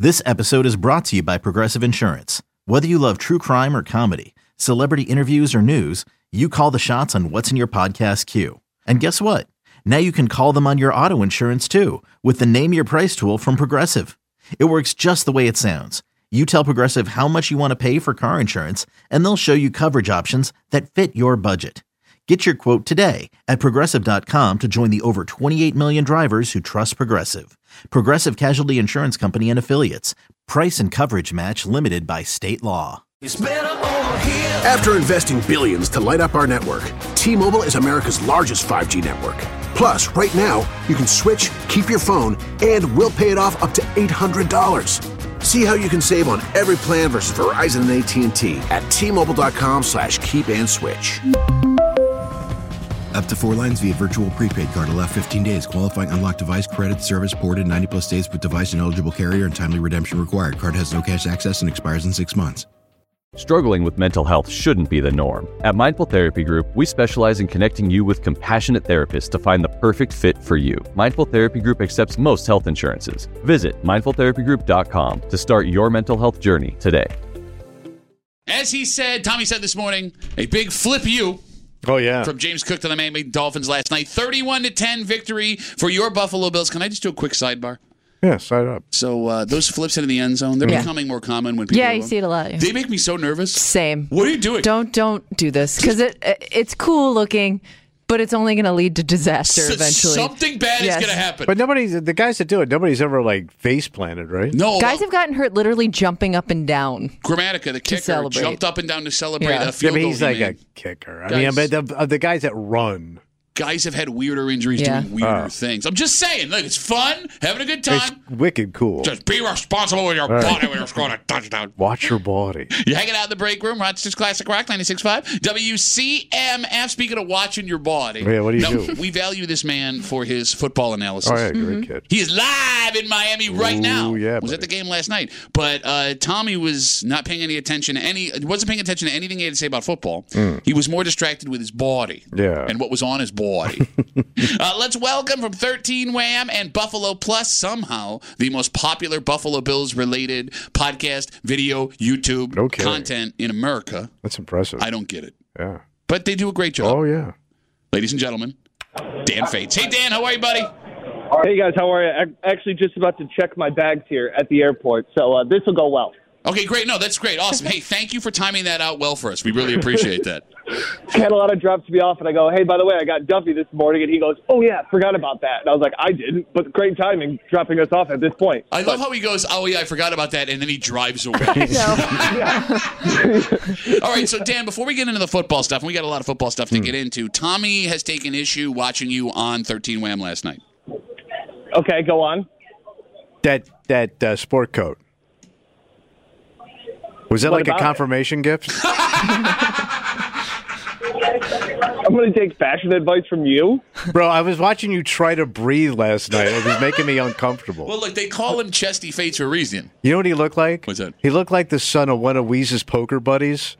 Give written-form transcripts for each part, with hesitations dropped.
This episode is brought to you by Progressive Insurance. Whether you love true crime or comedy, celebrity interviews or news, you call the shots on what's in your podcast queue. And guess what? Now you can call them on your auto insurance too with the Name Your Price tool from Progressive. It works just the way it sounds. You tell Progressive how much you want to pay for car insurance, and they'll show you coverage options that fit your budget. Get your quote today at Progressive.com to join the over 28 million drivers who trust Progressive. Progressive Casualty Insurance Company and Affiliates. Price and coverage match limited by state law. After investing billions to light up our network, T-Mobile is America's largest 5G network. Plus, right now, you can switch, keep your phone, and we'll pay it off up to $800. See how you can save on every plan versus Verizon and AT&T at T-Mobile.com/keep-and-switch. Up to 4 lines via virtual prepaid card. Allow 15 days. Qualifying unlocked device credit service ported 90-plus days with device and eligible carrier and timely redemption required. Card has no cash access and expires in 6 months. Struggling with mental health shouldn't be the norm. At Mindful Therapy Group, we specialize in connecting you with compassionate therapists to find the perfect fit for you. Mindful Therapy Group accepts most health insurances. Visit mindfultherapygroup.com to start your mental health journey today. As he said, Tommy said this morning, a big flip you. Oh, yeah. From James Cook to the Miami Dolphins last night. 31-10 victory for your Buffalo Bills. Can I just do a quick sidebar? Yeah, side up. So those flips into the end zone, they're becoming more common when people Yeah, you see it a lot. Yeah. They make me so nervous. Same. What are you doing? Don't do this because it's cool looking, but it's only going to lead to disaster eventually. Something bad is going to happen. But the guys that do it, nobody's ever face planted, right? No. Guys have gotten hurt literally jumping up and down. Grammatica, the kicker, jumped up and down to celebrate a field goal. But he's like a kicker. I mean, the guys that run. Guys have had weirder injuries doing weirder things. I'm just saying, look, it's fun, having a good time. It's wicked cool. Just be responsible with your body when you're scoring a touchdown. Watch your body. You're hanging out in the break room, Rochester's Classic Rock 96.5. WCMF, speaking of watching your body. Yeah, what do you do? We value this man for his football analysis. Oh, yeah, great kid. He is live in Miami right now. Yeah, was at the game last night. But Tommy was not paying any attention to wasn't paying attention to anything he had to say about football. He was more distracted with his body. Yeah. And what was on his body. Let's welcome from 13 Wham and Buffalo Plus, somehow the most popular Buffalo Bills related podcast, video, YouTube content in America. That's impressive. I don't get it. Yeah. But they do a great job. Oh, yeah. Ladies and gentlemen, Dan Fates. Hey, Dan, how are you, buddy? Hey, guys, how are you? I'm actually just about to check my bags here at the airport, so this will go well. Okay, great. No, that's great. Awesome. Hey, thank you for timing that out well for us. We really appreciate that. I had a lot of drops to be off, and I go, hey, by the way, I got Duffy this morning, and he goes, oh, yeah, forgot about that. And I was like, I didn't, but great timing dropping us off at this point. I love how he goes, oh, yeah, I forgot about that, and then he drives away. All right, so, Dan, before we get into the football stuff, and we got a lot of football stuff to get into, Tommy has taken issue watching you on 13 Wham last night. Okay, go on. That sport coat. Was that like a confirmation gift? I'm going to take fashion advice from you. Bro, I was watching you try to breathe last night. It was making me uncomfortable. Well, look, they call him Chesty Fates for a reason. You know what he looked like? What's that? He looked like the son of one of Weeze's poker buddies.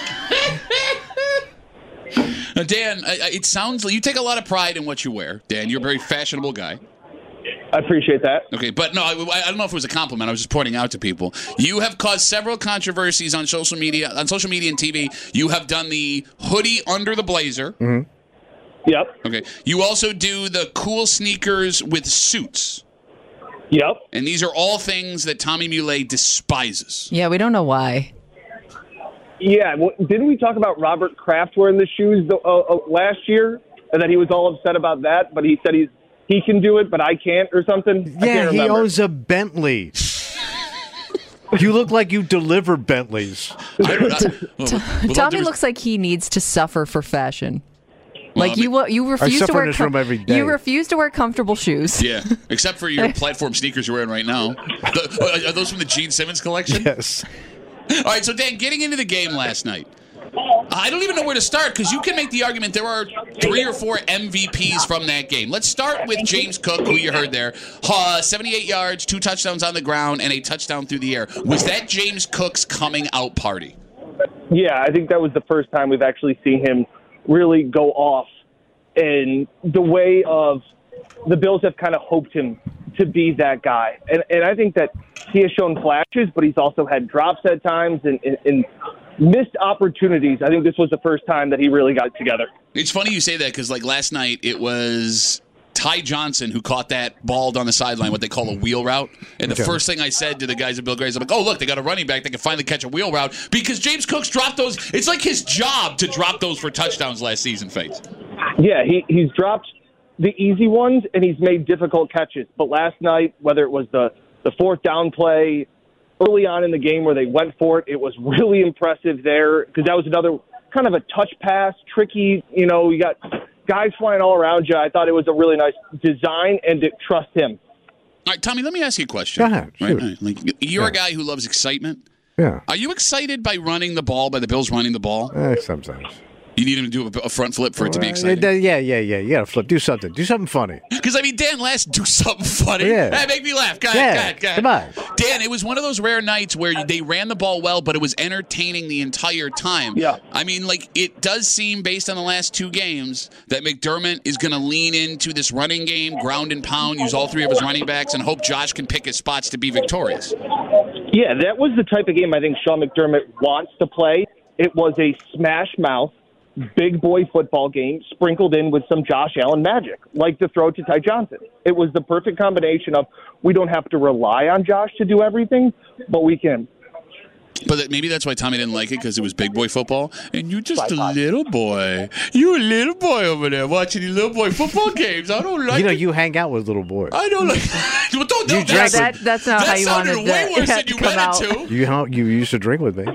Now, Dan, it sounds like you take a lot of pride in what you wear. Dan, you're a very fashionable guy. I appreciate that. Okay, but no, I don't know if it was a compliment. I was just pointing out to people. You have caused several controversies on social media and TV. You have done the hoodie under the blazer. Mm-hmm. Yep. Okay. You also do the cool sneakers with suits. Yep. And these are all things that Tommy Muley despises. Yeah, we don't know why. Yeah, well, didn't we talk about Robert Kraft wearing the shoes last year? And that he was all upset about that, but he said he can do it, but I can't or something? Yeah, he owns a Bentley. You look like you deliver Bentleys. Tommy looks like he needs to suffer for fashion. Well, like you refuse to wear every day. You refuse to wear comfortable shoes. Yeah, except for your platform sneakers you're wearing right now. Are those from the Gene Simmons collection? Yes. All right, so Dan, getting into the game last night, I don't even know where to start because you can make the argument there are 3 or 4 MVPs from that game. Let's start with James Cook, who you heard there. 78 yards, 2 touchdowns on the ground, and a touchdown through the air. Was that James Cook's coming out party? Yeah, I think that was the first time we've actually seen him really go off in the way of the Bills have kind of hoped him to be that guy. And I think that he has shown flashes, but he's also had drops at times and missed opportunities. I think this was the first time that he really got it together. It's funny you say that because, like, last night it was Ty Johnson who caught that ball down the sideline, what they call a wheel route. And the first thing I said to the guys at Bill Gray's, I'm like, oh, look, they got a running back that can finally catch a wheel route because James Cook's dropped those. It's like his job to drop those for touchdowns last season, Fates. Yeah, he's dropped the easy ones, and he's made difficult catches. But last night, whether it was the fourth down play early on in the game where they went for it, it was really impressive there because that was another kind of a touch pass, tricky, you got guys flying all around you. I thought it was a really nice design and to trust him. All right, Tommy, let me ask you a question. Go ahead. Right? Like, you're a guy who loves excitement. Yeah. Are you excited by running the ball, by the Bills running the ball? Sometimes. You need him to do a front flip for it to be exciting? Yeah. You got to flip. Do something. Do something funny. Because, Dan last, do something funny. Yeah. Hey, make me laugh. Go ahead. Come on. Dan, it was one of those rare nights where they ran the ball well, but it was entertaining the entire time. Yeah. I mean, it does seem, based on the last two games, that McDermott is going to lean into this running game, ground and pound, use all three of his running backs, and hope Josh can pick his spots to be victorious. Yeah, that was the type of game I think Sean McDermott wants to play. It was a smash mouth, big boy football game sprinkled in with some Josh Allen magic, like the throw to Ty Johnson. It was the perfect combination of we don't have to rely on Josh to do everything, but we can. But maybe that's why Tommy didn't like it, because it was big boy football. And you're just a little boy. You're a little boy over there watching these little boy football games. I don't like it. You hang out with little boys. I don't like well, don't that's not how you wanted that way worse than you come out. to. You used to drink with me.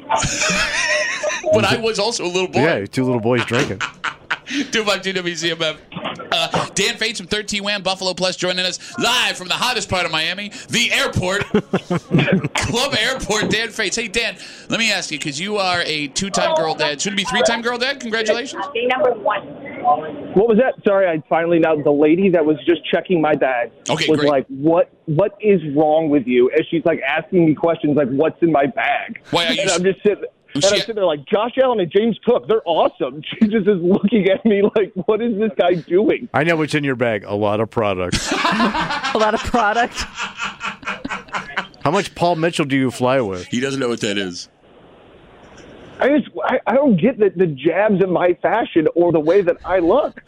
But I was also a little boy. Yeah, two little boys drinking. 252 WCMF. Dan Fates from 13 Wham Buffalo Plus joining us live from the hottest part of Miami, the airport. Club Airport, Dan Fates. Hey, Dan, let me ask you, because you are a two-time girl dad. Should it be three-time girl dad? Congratulations. Number one. What was that? Sorry, I finally now the lady that was just checking my bag was great. like, what is wrong with you? And she's like asking me questions like, what's in my bag? Why are you? And I'm just sitting. And I'm sitting there like, Josh Allen and James Cook, they're awesome. She just is looking at me like, what is this guy doing? I know what's in your bag. A lot of product. A lot of product? How much Paul Mitchell do you fly with? He doesn't know what that is. I don't get the jabs at my fashion or the way that I look.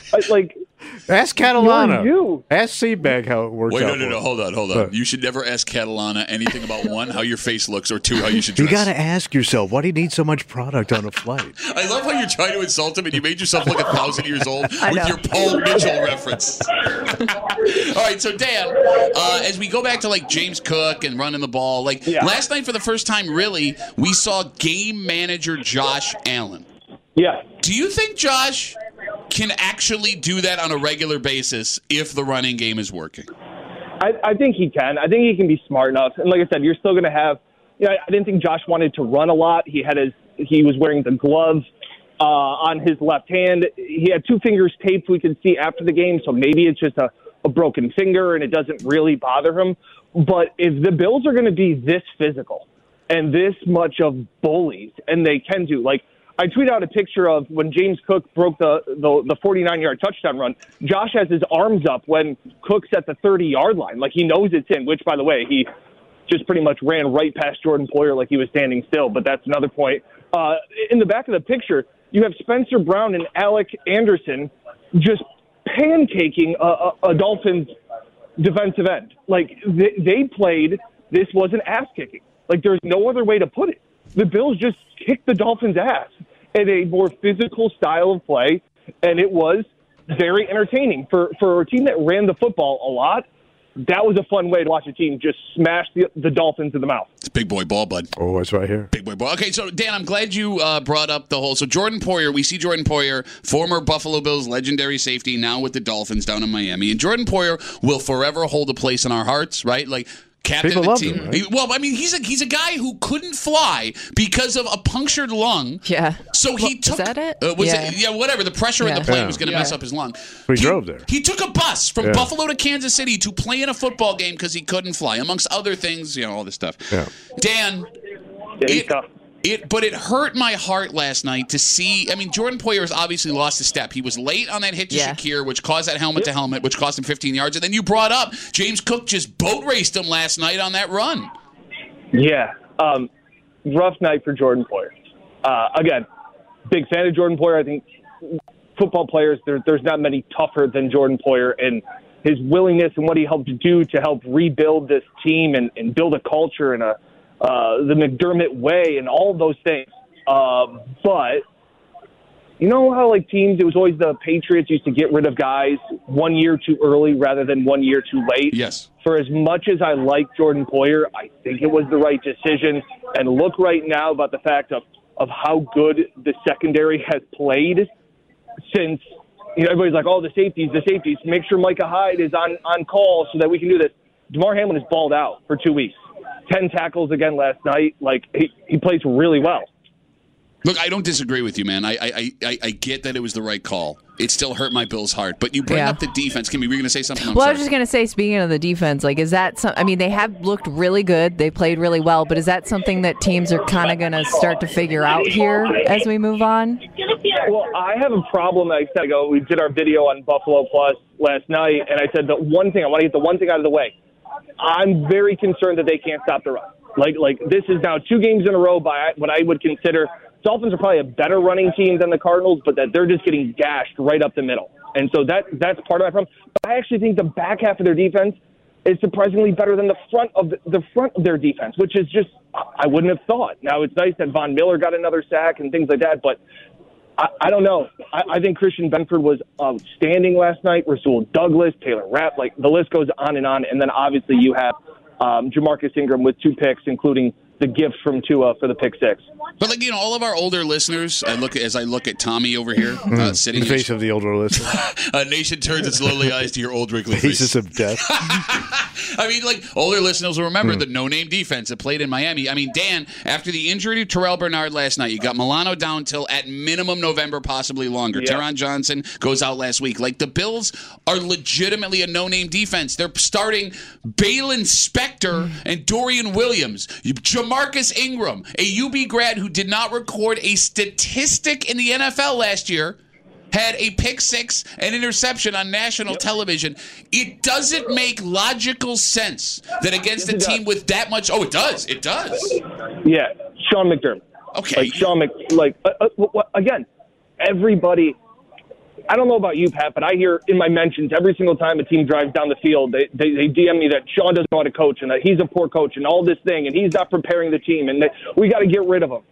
Ask Catalana. You. Ask Seabag how it works out. No. Hold on. You should never ask Catalana anything about, one, how your face looks, or two, how you should dress. You got to ask yourself, why do you need so much product on a flight? I love how you're trying to insult him, and you made yourself look 1,000 years old with your Paul Mitchell reference. All right, so Dan, as we go back to James Cook and running the ball, last night for the first time, really, we saw game manager Josh Allen. Yeah. Do you think Josh can actually do that on a regular basis if the running game is working? I think he can. I think he can be smart enough. And like I said, you're still going to have. I didn't think Josh wanted to run a lot. He was wearing the glove on his left hand. He had two fingers taped. We could see after the game, so maybe it's just a broken finger and it doesn't really bother him. But if the Bills are going to be this physical and this much of bullies, and they can do I tweeted out a picture of when James Cook broke the 49-yard touchdown run. Josh has his arms up when Cook's at the 30-yard line. He knows it's in, which, by the way, he just pretty much ran right past Jordan Poyer like he was standing still, but that's another point. In the back of the picture, you have Spencer Brown and Alec Anderson just pancaking a Dolphins defensive end. They played, this was an ass-kicking. There's no other way to put it. The Bills just kicked the Dolphins' ass in a more physical style of play, and it was very entertaining. For a team that ran the football a lot, that was a fun way to watch a team just smash the Dolphins in the mouth. It's big boy ball, bud. Oh, it's right here. Big boy ball. Okay, so, Dan, I'm glad you brought up the whole... So, Jordan Poyer, we see Jordan Poyer, former Buffalo Bills legendary safety, now with the Dolphins down in Miami. And Jordan Poyer will forever hold a place in our hearts, right? Captain People of the team. him, right? Well, I mean, he's a guy who couldn't fly because of a punctured lung. Yeah. So he took. Is that it? Whatever. The pressure in the plane was going to mess up his lung. He drove there. He took a bus from Buffalo to Kansas City to play in a football game because he couldn't fly, amongst other things. All this stuff. Yeah. Dan, But it hurt my heart last night to see. I mean, Jordan Poyer has obviously lost a step. He was late on that hit to Shakir, which caused that helmet to helmet, which cost him 15 yards. And then you brought up James Cook just boat raced him last night on that run. Yeah. Rough night for Jordan Poyer. Again, big fan of Jordan Poyer. I think football players, there's not many tougher than Jordan Poyer, and his willingness and what he helped do to help rebuild this team and build a culture and the McDermott way and all of those things. But you know how like teams, it was always the Patriots used to get rid of guys 1 year too early rather than 1 year too late. Yes. For as much as I like Jordan Poyer, I think it was the right decision. And look right now about the fact of how good the secondary has played since, everybody's like, oh, the safeties. Make sure Micah Hyde is on call so that we can do this. Damar Hamlin is balled out for 2 weeks. 10 tackles again last night. Like, he plays really well. Look, I don't disagree with you, man. I get that it was the right call. It still hurt my Bills' heart. But you bring up the defense. Kimmy, were you going to say something? I was just going to say, speaking of the defense, like, is that I mean, they have looked really good. They played really well. But is that something that teams are kind of going to start to figure out here as we move on? Well, I have a problem. I said, we did our video on Buffalo Plus last night, and I said I want to get the one thing out of the way. I'm very concerned that they can't stop the run. Like this is now 2 games in a row by what I would consider Dolphins are probably a better running team than the Cardinals, but that they're just getting gashed right up the middle. And so that's part of my problem. But I actually think the back half of their defense is surprisingly better than the front of their defense, which is just I wouldn't have thought. Now it's nice that Von Miller got another sack and things like that, but I don't know. I think Christian Benford was outstanding last night. Rasul Douglas, Taylor Rapp, like the list goes on. And then obviously you have Jamarcus Ingram with 2 picks, including the gift from Tua for the pick 6. But all of our older listeners, as I look at Tommy over here, sitting in the face of the older listener. A nation turns its lonely eyes to your old wrinkly faces face. of death. I mean, older listeners will remember the no-name defense that played in Miami. I mean, Dan, after the injury to Terrell Bernard last night, you got Milano down till at minimum November, possibly longer. Yeah. Teron Johnson goes out last week. The Bills are legitimately a no-name defense. They're starting Balin Spector and Dorian Williams. Jamarcus Ingram, a UB grad who did not record a statistic in the NFL last year, had a pick 6 and interception on national television. It doesn't make logical sense that against a team with that much. Oh, it does. It does. Yeah, Sean McDermott. Okay. Again, everybody. I don't know about you, Pat, but I hear in my mentions every single time a team drives down the field, they DM me that Sean doesn't know how to coach and that he's a poor coach and all this thing and he's not preparing the team and that we got to get rid of him.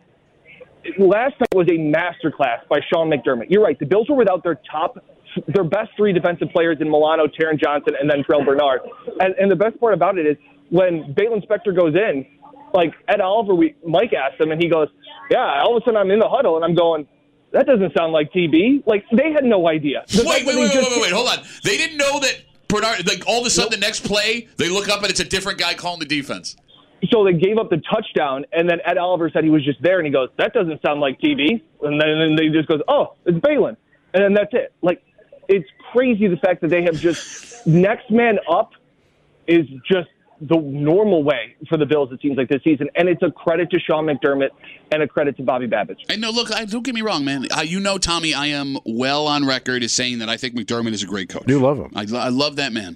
Last night was a masterclass by Sean McDermott. You're right. The Bills were without their best 3 defensive players in Milano, Taron Johnson, and then Terrell Bernard. And the best part about it is when Balin Spector goes in, Ed Oliver, Mike asked him, and he goes, yeah, all of a sudden I'm in the huddle, and I'm going, that doesn't sound like TB. They had no idea. Wait, hold on. They didn't know that Bernard, all of a sudden the next play, they look up and it's a different guy calling the defense. So they gave up the touchdown, and then Ed Oliver said he was just there, and he goes, that doesn't sound like TB. And then they just goes, oh, it's Balin. And then that's it. It's crazy the fact that they have just next man up is just the normal way for the Bills, it seems like, this season. And it's a credit to Sean McDermott and a credit to Bobby Babich. And no, look, don't get me wrong, man. Tommy, I am well on record as saying that I think McDermott is a great coach. You love him. I love that man.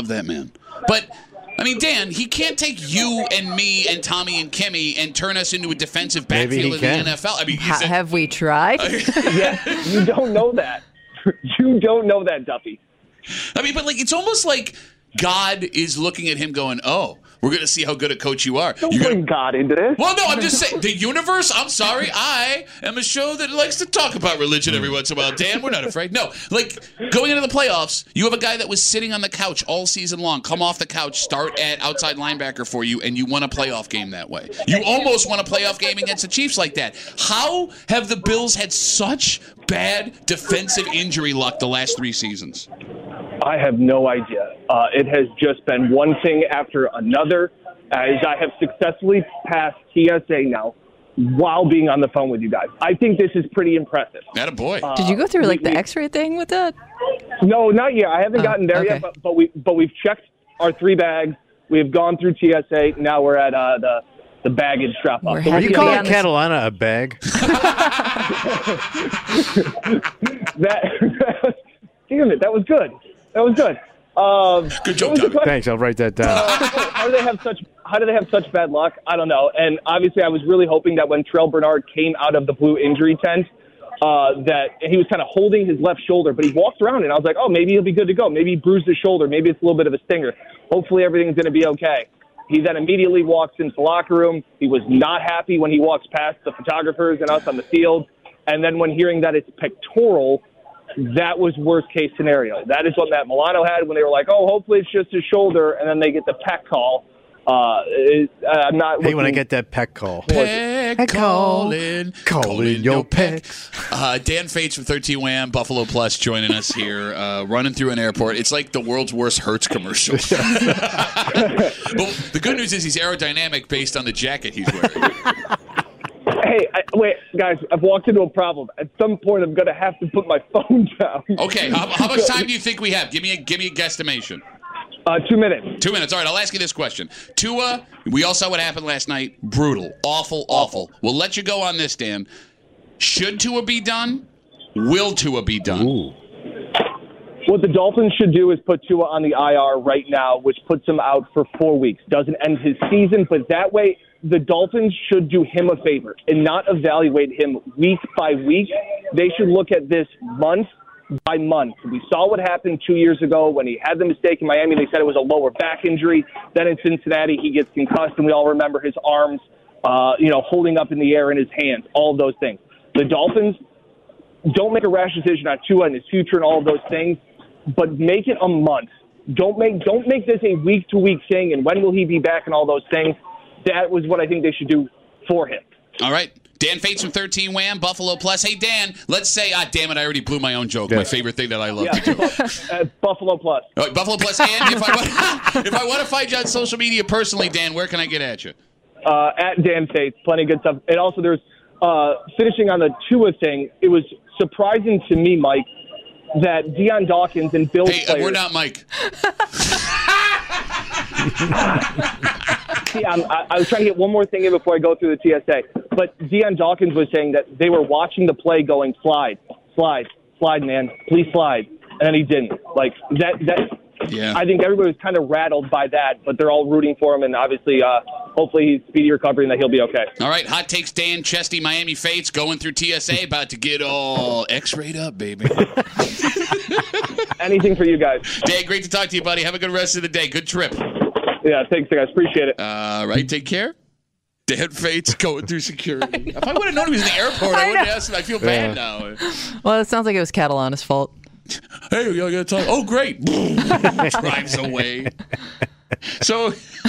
But, I mean, Dan, he can't take you and me and Tommy and Kimmy and turn us into a defensive backfield in the NFL. I mean, have we tried? Yeah, you don't know that. You don't know that, Duffy. I mean, but it's almost like God is looking at him going, oh, we're going to see how good a coach you are. Don't bring God into this. Well, no, I'm just saying, the universe, I'm sorry, I am a show that likes to talk about religion every once in a while. Dan, we're not afraid. No, going into the playoffs, you have a guy that was sitting on the couch all season long, come off the couch, start at outside linebacker for you, and you won a playoff game that way. You almost won a playoff game against the Chiefs like that. How have the Bills had such bad defensive injury luck the last 3 seasons? I have no idea. It has just been one thing after another, as I have successfully passed TSA now while being on the phone with you guys. I think this is pretty impressive. Attaboy. Did you go through the X-ray thing with that? No, not yet. I haven't gotten there yet, but we've checked our 3 bags. We've gone through TSA. Now we're at the the baggage drop off. Are you calling Catalana a bag? Damn it, that was good. Good joke, Tommy. Thanks, I'll write that down. How do they have such bad luck? I don't know. And obviously, I was really hoping that when Terrell Bernard came out of the blue injury tent, that he was kind of holding his left shoulder, but he walked around, and I was like, oh, maybe he'll be good to go. Maybe he bruised his shoulder. Maybe it's a little bit of a stinger. Hopefully, everything's going to be okay. He then immediately walks into the locker room. He was not happy when he walks past the photographers and us on the field. And then when hearing that it's pectoral, that was worst case scenario. That is what Matt Milano had when they were like, oh, hopefully it's just his shoulder, and then they get the pec call. I'm not. Hey, when I get that pec call. Pec calling your pecs. Dan Fates from 13 Wham, Buffalo Plus, joining us here, running through an airport. It's like the world's worst Hertz commercial. Well, the good news is he's aerodynamic based on the jacket he's wearing. Hey, wait, guys, I've walked into a problem. At some point, I'm going to have to put my phone down. Okay, how much time do you think we have? Give me a guesstimation. 2 minutes. 2 minutes. All right, I'll ask you this question. Tua, we all saw what happened last night. Brutal. Awful. We'll let you go on this, Dan. Should Tua be done? Will Tua be done? Ooh. What the Dolphins should do is put Tua on the IR right now, which puts him out for 4 weeks. Doesn't end his season, but that way the Dolphins should do him a favor and not evaluate him week by week. They should look at this month by month. We saw what happened 2 years ago when he had the mistake in Miami. They said it was a lower back injury. Then in Cincinnati, he gets concussed, and we all remember his arms, holding up in the air in his hands, all of those things. The Dolphins don't make a rash decision on Tua and his future and all of those things, but make it a month. Don't make this a week-to-week thing, and when will he be back and all those things. That was what I think they should do for him. All right. Dan Fates from 13 Wham, Buffalo Plus. Hey, Dan, let's say, damn it, I already blew my own joke. Yes. My favorite thing that I love to do. Buffalo Plus. All right, Buffalo Plus. And if I want to find you on social media personally, Dan, where can I get at you? At Dan Fates. Plenty of good stuff. And also there's, finishing on the Tua thing, it was surprising to me, Mike, that Deion Dawkins and Bill's players... we're not Mike. See, I was trying to get one more thing in before I go through the TSA. But Deion Dawkins was saying that they were watching the play going, slide, man, please slide. And then he didn't. Like, yeah. I think everybody was kind of rattled by that, but they're all rooting for him, and obviously, hopefully he's speedy recovery and that he'll be okay. All right, Hot Takes Dan, Chesty, Miami Fates, going through TSA, about to get all X-rayed up, baby. Anything for you guys. Dan, great to talk to you, buddy. Have a good rest of the day. Good trip. Yeah, thanks, guys. Appreciate it. All right, take care. Dan Fates going through security. If I would have known he was in the airport, I wouldn't ask him. I feel bad now. Well, it sounds like it was Catalana's fault. Hey, we all got to talk. Oh, great. Drives away. So...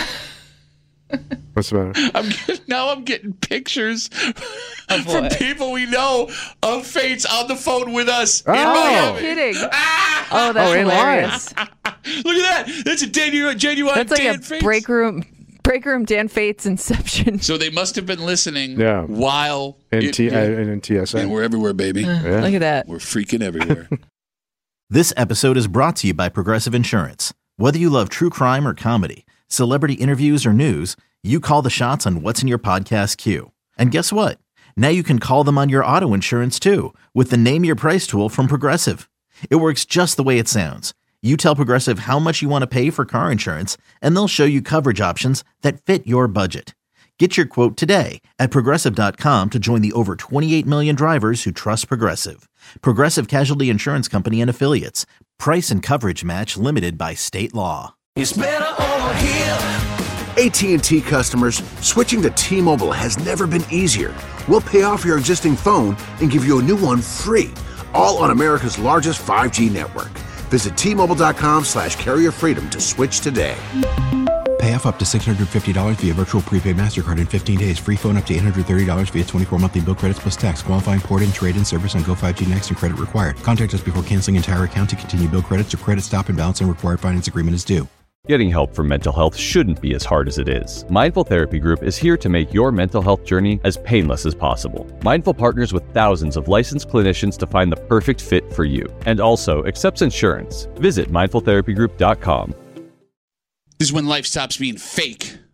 What's the matter? I'm getting pictures from people we know of Fates on the phone with us in Miami. No kidding. Oh, that's hilarious. Look at that. That's a genuine that's like Dan a Fates. break room Dan Fates inception. So they must have been listening while in TSA. And we're everywhere, baby. Yeah. Look at that. We're freaking everywhere. This episode is brought to you by Progressive Insurance. Whether you love true crime or comedy, celebrity interviews or news, you call the shots on what's in your podcast queue. And guess what? Now you can call them on your auto insurance too with the Name Your Price tool from Progressive. It works just the way it sounds. You tell Progressive how much you want to pay for car insurance, and they'll show you coverage options that fit your budget. Get your quote today at Progressive.com to join the over 28 million drivers who trust Progressive. Progressive Casualty Insurance Company and Affiliates. Price and coverage match limited by state law. It's better over here. AT&T customers, switching to T-Mobile has never been easier. We'll pay off your existing phone and give you a new one free, all on America's largest 5G network. Visit T-Mobile.com/carrierfreedom to switch today. Pay off up to $650 via virtual prepaid MasterCard in 15 days. Free phone up to $830 via 24 monthly bill credits plus tax. Qualifying port and trade-in service on Go 5G Next and credit required. Contact us before canceling entire account to continue bill credits or credit stop and balance and required finance agreement is due. Getting help for mental health shouldn't be as hard as it is. Mindful Therapy Group is here to make your mental health journey as painless as possible. Mindful partners with thousands of licensed clinicians to find the perfect fit for you, and also accepts insurance. Visit mindfultherapygroup.com. This is when life stops being fake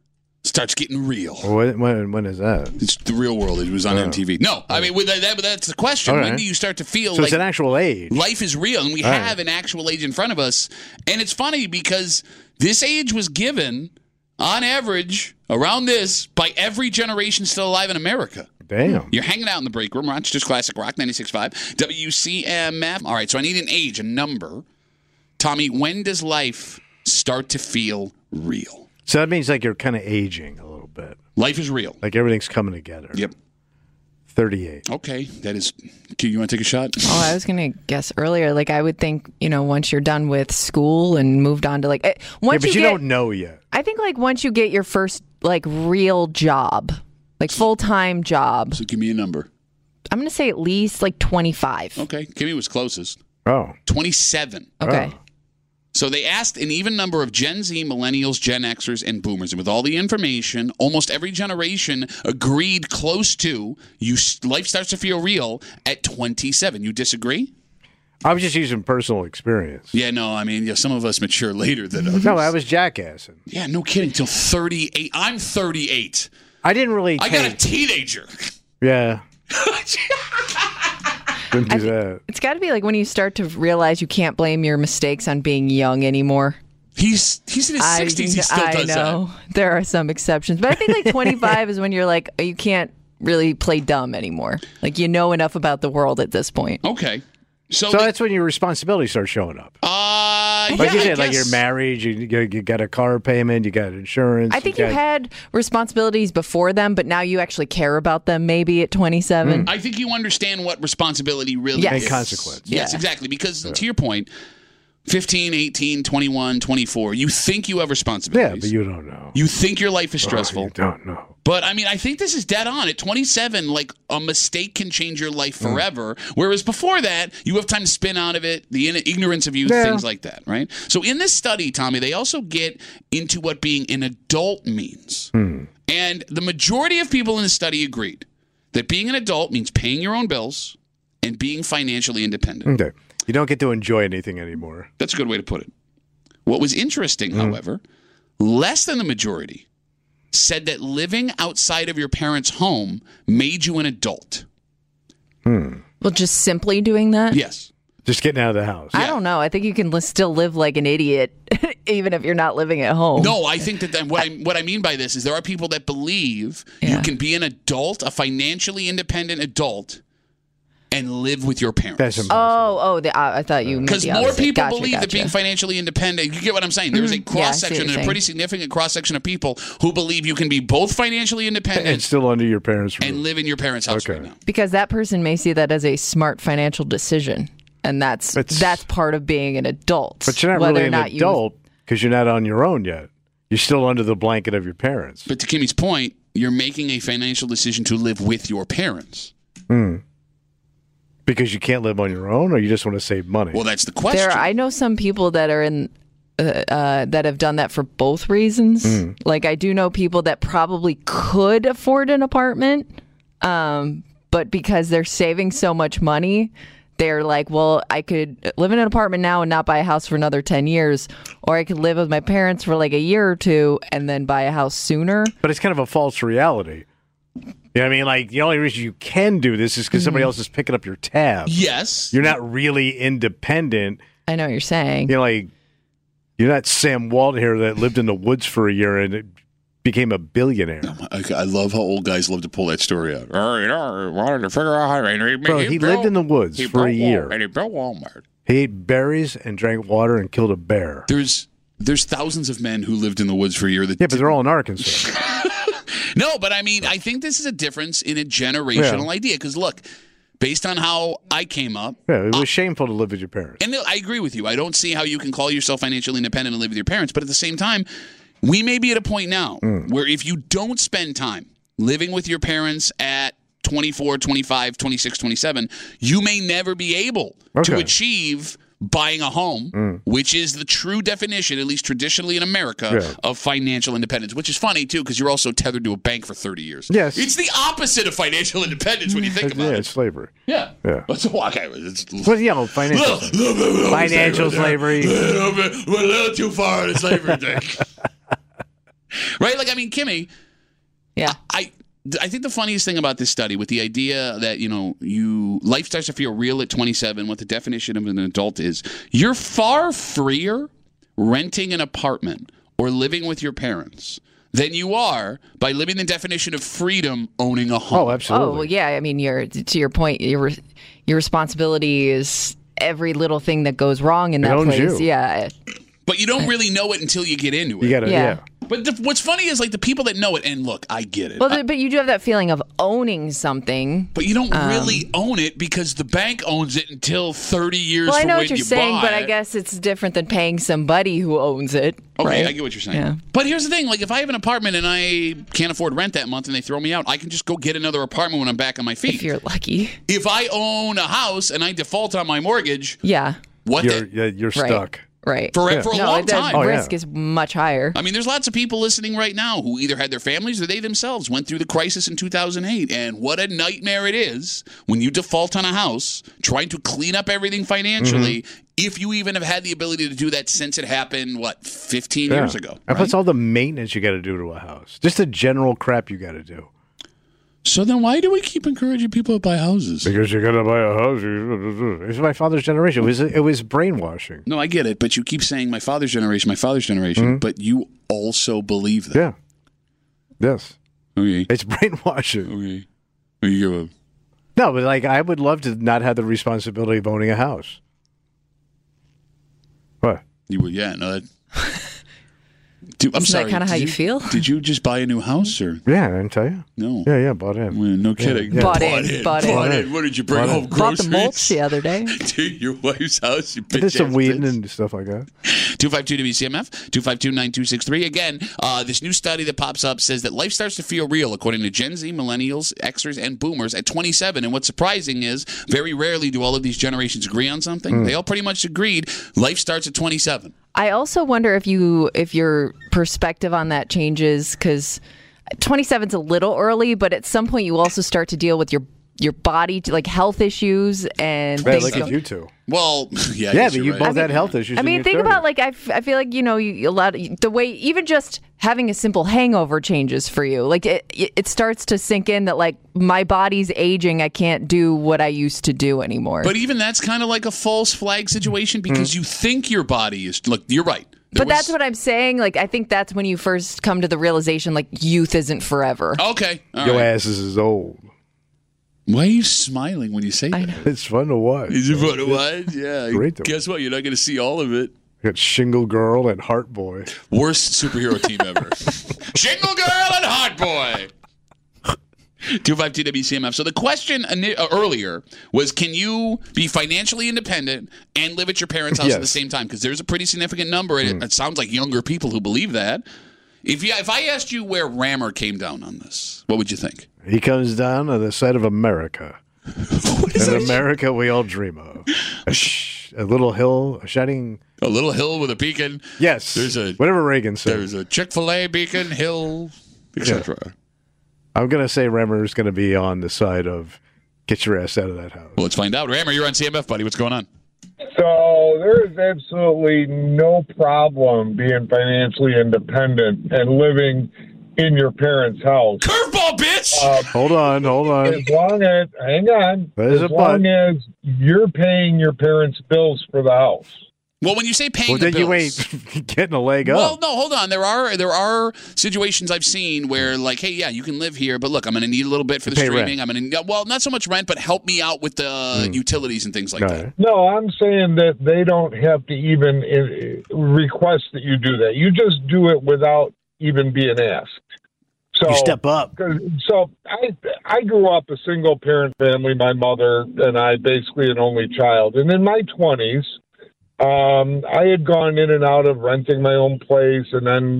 starts getting real. When is that? It's the real world. It was on MTV. No, I mean that's the question. All When right. do you start to feel So like it's an actual age. life is real, and we All have an actual age in front of us? And it's funny because this age was given, on average, around this by every generation still alive in America. Damn. You're hanging out in the break room. Rochester's Classic Rock 96.5 WCMF. All right, so I need an age, a number. Tommy, when does life start to feel real? So that means like you're kind of aging a little bit. Life is real. Like everything's coming together. Yep. 38. Okay, that is. You want to take a shot? Oh, I was going to guess earlier. Like, I would think, once you're done with school and moved on to once but you don't know yet. I think once you get your first real job, full-time job. So give me a number. I'm going to say at least 25. Okay, Kimmy was closest. Oh. 27. Okay. Oh. So they asked an even number of Gen Z, Millennials, Gen Xers, and Boomers. And with all the information, almost every generation agreed close to life starts to feel real at 27. You disagree? I was just using personal experience. Yeah, no, I mean, some of us mature later than others. No, I was jackassing. Yeah, no kidding. Till 38. I'm 38. I didn't really I got a teenager. Yeah. Didn't do that. It's got to be when you start to realize you can't blame your mistakes on being young anymore. He's in his 60s. He still does that. I know. There are some exceptions. But I think 25 is when you're you can't really play dumb anymore. You know enough about the world at this point. Okay. So that's when your responsibilities start showing up. Like you said, you're married, you got a car payment, you got insurance. I think you had responsibilities before them, but now you actually care about them maybe at 27. I think you understand what responsibility really is. And consequence. Yes, exactly. Because to your point, 15, 18, 21, 24, you think you have responsibilities. Yeah, but you don't know. You think your life is stressful. You don't know. But, I mean, I think this is dead on. At 27, a mistake can change your life forever. Whereas before that, you have time to spin out of it, the ignorance of youth, things like that, right? So in this study, Tommy, they also get into what being an adult means. And the majority of people in the study agreed that being an adult means paying your own bills and being financially independent. Okay. You don't get to enjoy anything anymore. That's a good way to put it. What was interesting, however, less than the majority said that living outside of your parents' home made you an adult. Well, just simply doing that? Yes. Just getting out of the house. I don't know. I think you can still live like an idiot, even if you're not living at home. No, I think that what I mean by this is there are people that believe you can be an adult, a financially independent adult, and live with your parents. That's impossible. I thought you meant because the more opposite. people Gotcha, believe that being financially independent, you get what I'm saying? There's a cross-section, and a pretty significant cross-section of people who believe you can be both financially independent and still under your parents' roof. and live in your parents' house right now. Because that person may see that as a smart financial decision, and that's part of being an adult. But you're not really an adult because you're not on your own yet. You're still under the blanket of your parents. But to Kimmy's point, you're making a financial decision to live with your parents. Because you can't live on your own, or you just want to save money? Well, that's the question. I know some people that are in that have done that for both reasons. I do know people that probably could afford an apartment, but because they're saving so much money, they're like, well, I could live in an apartment now and not buy a house for another 10 years, or I could live with my parents for a year or two and then buy a house sooner. But it's kind of a false reality. You know what I mean? The only reason you can do this is because somebody else is picking up your tab. Yes. You're not really independent. I know what you're saying. You're not Sam Walton here that lived in the woods for a year and became a billionaire. I love how old guys love to pull that story out. Wanted to figure out how to Bro, he lived in the woods for a year. And he built Walmart. He ate berries and drank water and killed a bear. There's thousands of men who lived in the woods for a year. That but they're all in Arkansas. No, but I mean, I think this is a difference in a generational idea. Because look, based on how I came up. Yeah, it was shameful to live with your parents. And I agree with you. I don't see how you can call yourself financially independent and live with your parents. But at the same time, we may be at a point now where if you don't spend time living with your parents at 24, 25, 26, 27, you may never be able to achieve buying a home, which is the true definition, at least traditionally in America, of financial independence, which is funny, too, because you're also tethered to a bank for 30 years. Yes. It's the opposite of financial independence when you think about it. Yeah, it's slavery. Yeah. Yeah. Financial slavery. We're a little too far in the slavery thing. Right? Like, I mean, Kimmy. Yeah. I think the funniest thing about this study, with the idea that, life starts to feel real at 27, what the definition of an adult is, you're far freer renting an apartment or living with your parents than you are by living the definition of freedom owning a home. Oh, absolutely. Oh, well, yeah. I mean, to your point, your responsibility is every little thing that goes wrong in that place. You. Yeah. But you don't really know it until you get into it. You gotta, yeah. But what's funny is, like, the people that know it, and look, I get it. Well, but you do have that feeling of owning something. But you don't really own it because the bank owns it until 30 years from when you buy it. Well, I know what you're saying, but I guess it's different than paying somebody who owns it. Okay, right? I get what you're saying. Yeah. But here's the thing. Like, if I have an apartment and I can't afford rent that month and they throw me out, I can just go get another apartment when I'm back on my feet. If you're lucky. If I own a house and I default on my mortgage, yeah, you're stuck. Right. For a long time. Risk is much higher. I mean, there's lots of people listening right now who either had their families or they themselves went through the crisis in 2008. And what a nightmare it is when you default on a house, trying to clean up everything financially, if you even have had the ability to do that since it happened, 15 years ago. And plus all the maintenance you got to do to a house. Just the general crap you got to do. So then why do we keep encouraging people to buy houses? Because you're going to buy a house. It's my father's generation. It was brainwashing. No, I get it. But you keep saying my father's generation, but you also believe that. Yeah. Yes. Okay. It's brainwashing. Okay. No, but like, I would love to not have the responsibility of owning a house. What? You would, yeah. No, that... Dude, I'm sorry. Is that kind of how you feel? Did you just buy a new house, or? Yeah, I didn't tell you. No. Yeah, bought in. Well, no kidding. Yeah. Bought in. What did you bring home? Bought Groceries? the mulch the other day. To your wife's house. You did some weeding and stuff like that. 252-WCMF, 252-9263. Again, this new study that pops up says that life starts to feel real, according to Gen Z, Millennials, Xers, and Boomers at 27. And what's surprising is very rarely do all of these generations agree on something. They all pretty much agreed life starts at 27. I also wonder if your perspective on that changes, because 27's a little early, but at some point you also start to deal with your body, like health issues and things. Look at you two. Well, yeah, but you both had health issues. I mean, think about, like, I feel like, a lot of the way even just having a simple hangover changes for you. Like it starts to sink in that, like, my body's aging. I can't do what I used to do anymore. But even that's kind of like a false flag situation, because you think your body is. Look, you're right. That's what I'm saying. Like, I think that's when you first come to the realization, like, youth isn't forever. Okay, your ass is old. Why are you smiling when you say that? It's fun to watch. Is it fun to watch? Yeah. Great. Guess what? You're not going to see all of it. You got Shingle Girl and Heart Boy. Worst superhero team ever. Shingle Girl and Heart Boy. 252-WCMF. So the question earlier was, can you be financially independent and live at your parents' house at the same time? Because there's a pretty significant number, and it sounds like younger people who believe that. If I asked you where Rammer came down on this, what would you think? He comes down on the side of America. In America, we all dream of. A little hill, a little hill with a beacon. Yes. Whatever Reagan said. There's a Chick-fil-A beacon, hill, etc. Yeah. I'm going to say Rammer's going to be on the side of get your ass out of that house. Well, let's find out. Rammer, you're on CMF, buddy. What's going on? So there is absolutely no problem being financially independent and living in your parents' house. Curveball, bitch! Hold on. As long as, hang on, as long as you're paying your parents' bills for the house. Well, when you say paying the bills, you ain't getting a leg up. Well, no, hold on. There are situations I've seen where, like, hey, yeah, you can live here, but look, I'm going to need a little bit for the streaming. Rent. I'm going to, well, not so much rent, but help me out with the utilities and things like that. No, I'm saying that they don't have to even request that you do that. You just do it without even being asked. So you step up. So I grew up a single parent family. My mother and I, basically an only child, and in my 20s. I had gone in and out of renting my own place and then,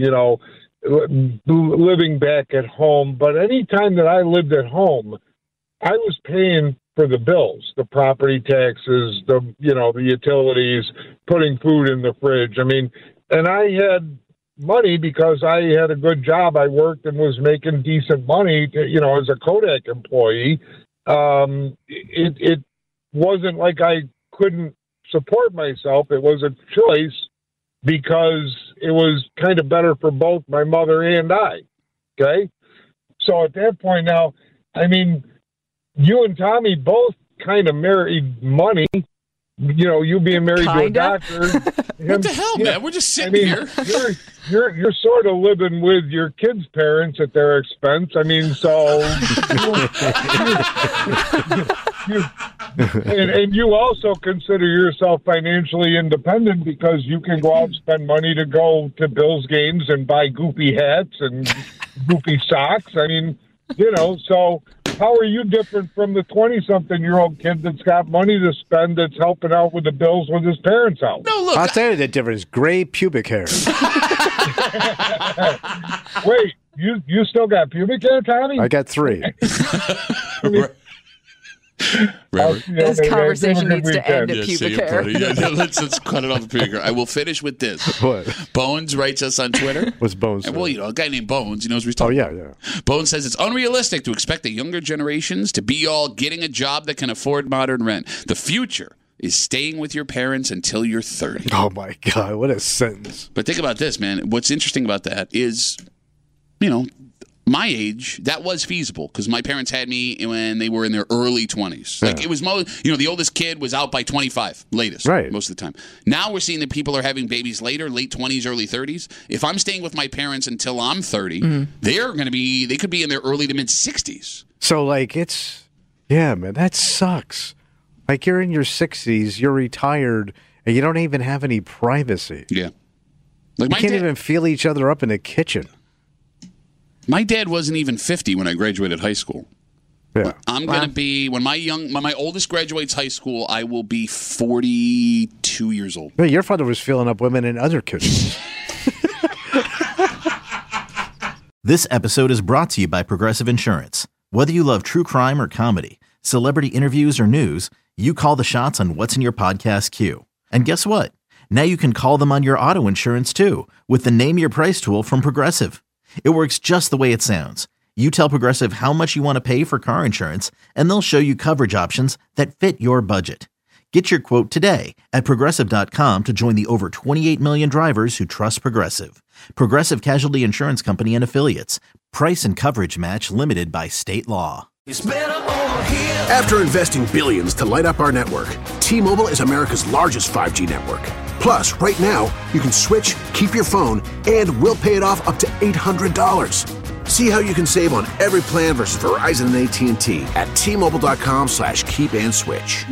living back at home. But any time that I lived at home, I was paying for the bills, the property taxes, the utilities, putting food in the fridge. I mean, and I had money because I had a good job. I worked and was making decent money, as a Kodak employee. It wasn't like I couldn't support myself. It was a choice because it was kind of better for both my mother and I. Okay? So at that point now, I mean, you and Tommy both kind of married money. You know, you being married to a doctor. What the hell, man? We're just sitting here. You're sort of living with your kids' parents at their expense. I mean, so and you also consider yourself financially independent because you can go out and spend money to go to Bills games and buy goofy hats and goofy socks. I mean, you know, so how are you different from the 20-something-year-old kid that's got money to spend that's helping out with the bills with his parents out? No, look. I'll tell you the difference. Gray pubic hair. Wait, you still got pubic hair, Tommy? I got 3. This conversation needs to end at pubic hair. Let's cut it off at pubic hair. I will finish with this. What? Bones writes us on Twitter. What's Bones? Well, you know, a guy named Bones. He knows what he's talking about. Yeah. Bones says it's unrealistic to expect the younger generations to be all getting a job that can afford modern rent. The future is staying with your parents until you're 30. Oh, my God. What a sentence. But think about this, man. What's interesting about that is, you know, my age, that was feasible because my parents had me when they were in their early 20s. Like it was, the oldest kid was out by 25, latest, right? Most of the time. Now we're seeing that people are having babies later, late 20s, early 30s. If I'm staying with my parents until I'm 30, they could be in their early to mid 60s. So, like, man, that sucks. Like, you're in your 60s, you're retired, and you don't even have any privacy. Yeah. Like you can't even feel each other up in the kitchen. My dad wasn't even 50 when I graduated high school. Yeah. I'm going to be, when my oldest graduates high school, I will be 42 years old. Well, your father was filling up women in other kitchens. This episode is brought to you by Progressive Insurance. Whether you love true crime or comedy, celebrity interviews or news, you call the shots on what's in your podcast queue. And guess what? Now you can call them on your auto insurance too with the Name Your Price tool from Progressive. It works just the way it sounds. You tell Progressive how much you want to pay for car insurance, and they'll show you coverage options that fit your budget. Get your quote today at Progressive.com to join the over 28 million drivers who trust Progressive. Progressive Casualty Insurance Company and Affiliates. Price and coverage match limited by state law. After investing billions to light up our network, T-Mobile is America's largest 5G network. Plus, right now, you can switch, keep your phone, and we'll pay it off up to $800. See how you can save on every plan versus Verizon and AT&T at T-Mobile.com/keep-and-switch.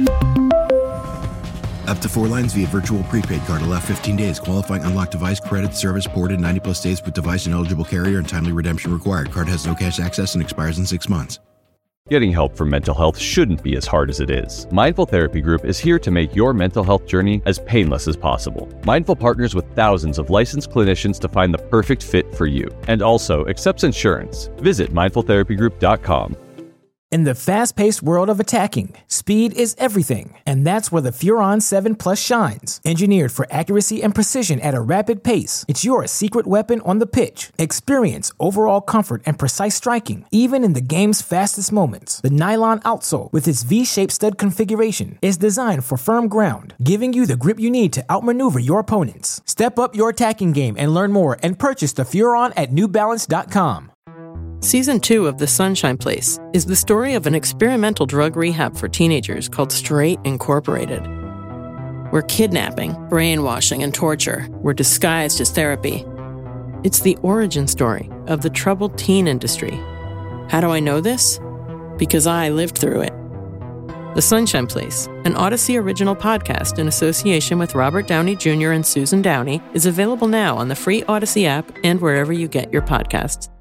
Up to 4 lines via virtual prepaid card. Allow 15 days. Qualifying unlocked device credit. Service ported 90-plus days with device and eligible carrier and timely redemption required. Card has no cash access and expires in 6 months. Getting help for mental health shouldn't be as hard as it is. Mindful Therapy Group is here to make your mental health journey as painless as possible. Mindful partners with thousands of licensed clinicians to find the perfect fit for you, and also accepts insurance. Visit mindfultherapygroup.com. In the fast-paced world of attacking, speed is everything, and that's where the Furon 7 Plus shines. Engineered for accuracy and precision at a rapid pace, it's your secret weapon on the pitch. Experience overall comfort and precise striking, even in the game's fastest moments. The nylon outsole, with its V-shaped stud configuration, is designed for firm ground, giving you the grip you need to outmaneuver your opponents. Step up your attacking game and learn more and purchase the Furon at NewBalance.com. Season 2 of The Sunshine Place is the story of an experimental drug rehab for teenagers called Straight Incorporated, where kidnapping, brainwashing, and torture were disguised as therapy. It's the origin story of the troubled teen industry. How do I know this? Because I lived through it. The Sunshine Place, an Odyssey original podcast in association with Robert Downey Jr. and Susan Downey, is available now on the free Odyssey app and wherever you get your podcasts.